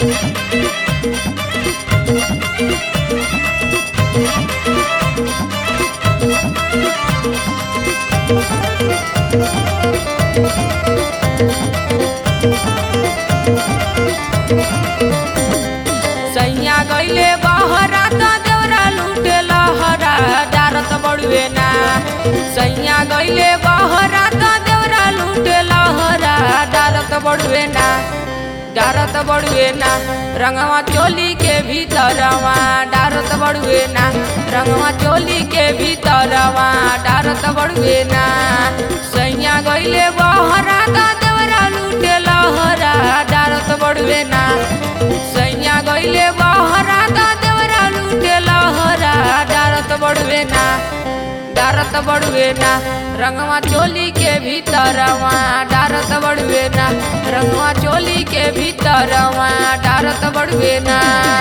सैया गईले बहरा त देवरा लूटे लहरा डारत बड़ुए ना। सैया गईले बहरा त देवरा लूटे लहरा डारत बड़ुए ना। डारत बड़ुए ना रंगवा चोली के भीतरवा डारत बड़ुए ना। रंगवा चोली के भीतरवा डारत बड़ुए ना। सैया गईले बहरा त देवरा लूटे लहरा डारत बड़ुए ना। सैया गईले बहरा त देवरा लूटे लहरा डारत बड़ुए ना। डारत बड़ुए ना रंगवा चोली के भीतरवा डारत बड़ुए ना। रंगवा चोली के भीतरवा डारत बड़ुए ना।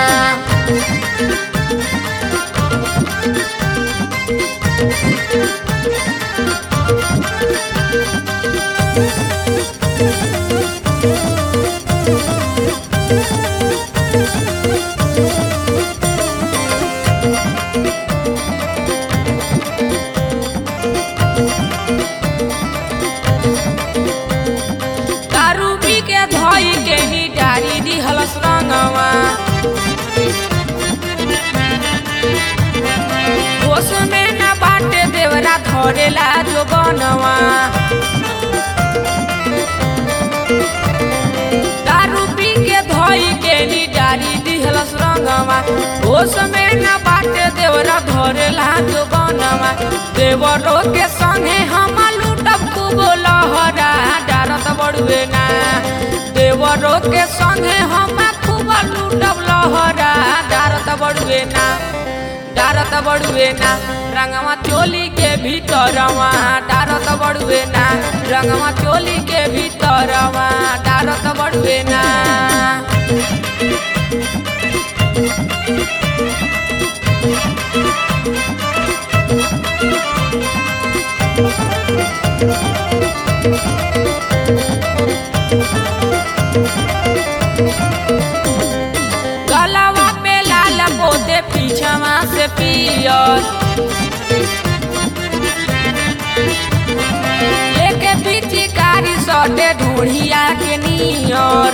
दारू पी के धोई के ही डारी दी हलस रंगवा। होश में न बाटे देवरा धरेला जो बनवा। दारू पी के धोई के ही डारी दी हलस रंगवा। होश में न बाटे देवरा धरेला जो बनवा। देवरो के संगे हम लूटब खूब लहरा डारत बड़ुए ना। देवरो के संगे हम खूब लूटब लहरा डारत बड़ुए ना। डारत बड़ुए ना रंगवा चोली के भीतरवा डारत बड़ुए ना। रंगवा चोली के भीतरवा डारत बड़ुए ना। गलवा पे लाल पोते पीछवा से पियर। लेके पिचकारी सटे ढूढ़िया के नियर।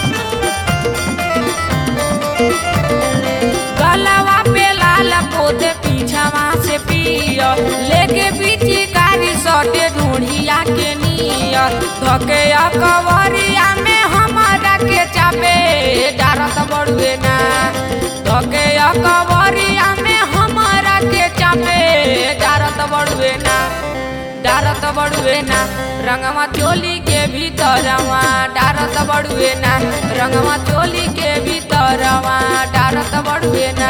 गलवा पे लाल पोते पीछवा से पियर। लेके पिचकारी सटे ढूढ़िया के नियर। धके अकवरिया में हमारा के चापे डारत बड़ुए ना। धके अकवरिया में हमारा के चापे डारत बड़ुए ना। डारत बड़ुए ना रंगवा चोली के भीतरवा डारत बड़ुए ना। रंगवा चोली के भीतरवा डारत बड़ुए ना।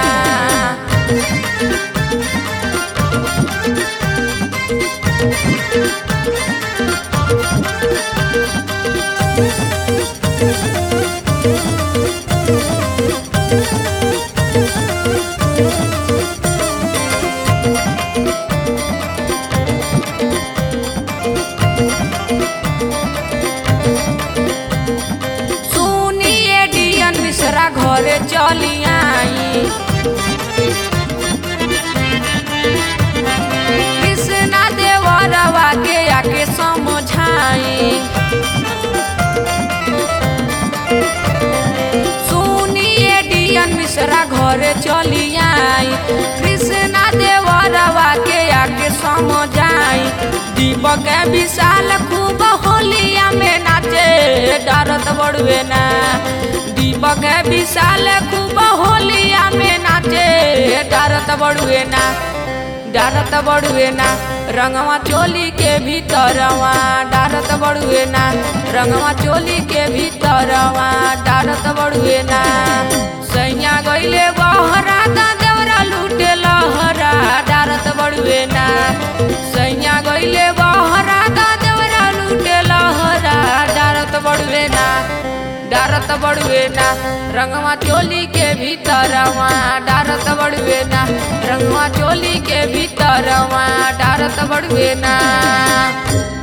सुनिए डियन मिश्रा घरे चली आई। कृष्णा देवरवा के आके समझाई। सुनिए डियन मिश्रा घरे चली आई। कृष्णा देवरवा के आके समझाई। दीपक विशाल खूब होलिया में नाचे डारत बड़ुए ना। दीपक विशाल खूब होलिया में नाचे डारत बड़ुए ना। डारत बड़ुए ना रंगवा चोली के भीतरवा डारत बड़ुए ना। रंगवा चोली के भीतरवा डारत बड़ुए ना। सैया गईले बहरा त देवरा लूटे लहरा डारत बड़ुए ना। सैया गईले बहरा त देवरा लूटे लहरा डारत बड़ुए ना। डारत बड़ुए ना रंगवा चोली के भीतरवा डारत बड़ुए ना। रंगवा चोली के भीतरवा डारत बड़ुए ना।